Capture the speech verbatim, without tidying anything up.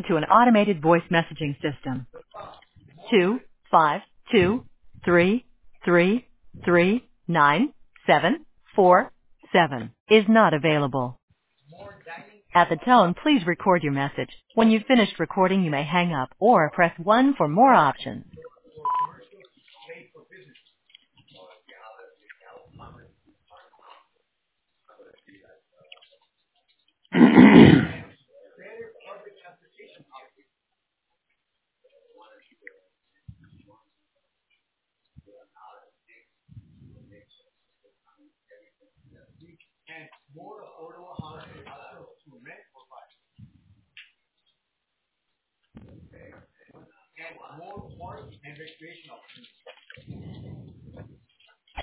to an automated voice messaging system. Two five two three three three nine seven four seven is not available. At the tone, please record your message. When you've finished recording, you may hang up or press one for more options. and more more and recreational.